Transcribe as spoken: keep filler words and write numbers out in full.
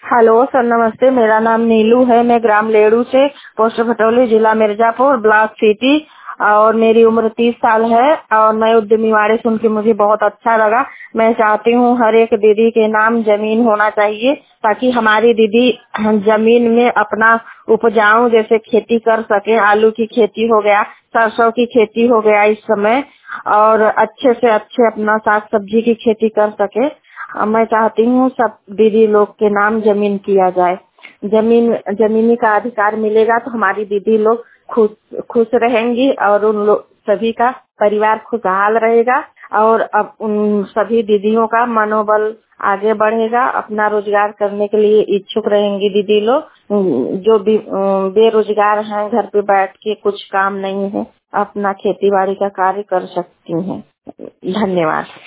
Hello sir, नमस्ते। मेरा नाम नीलू है। मैं ग्राम लेड़ू से, पोस्ट भटौली, जिला मिर्जापुर, ब्लॉक सिटी, और मेरी उम्र तीस साल है। और मैं उद्यमी वाले सुन के मुझे बहुत अच्छा लगा। मैं चाहती हूँ हर एक दीदी के नाम जमीन होना चाहिए, ताकि हमारी दीदी जमीन में अपना उपजाऊ जैसे खेती कर सके। आलू की खेती हो गया, सरसों की खेती हो गया इस समय, और अच्छे से अच्छे अपना साग सब्जी की खेती कर सके। अ, मैं चाहती हूँ सब दीदी लोग के नाम जमीन किया जाए। जमीन जमीनी का अधिकार मिलेगा तो हमारी दीदी लोग खुश खुश रहेंगी, और उन लोग सभी का परिवार खुशहाल रहेगा। और अब उन सभी दीदियों का मनोबल आगे बढ़ेगा। अपना रोजगार करने के लिए इच्छुक रहेंगी दीदी लोग। उम, जो भी अ, बेरोजगार हैं, घर पे बैठ के कुछ काम नहीं है, अपना खेती बाड़ी का कार्य कर सकती हैं। धन्यवाद।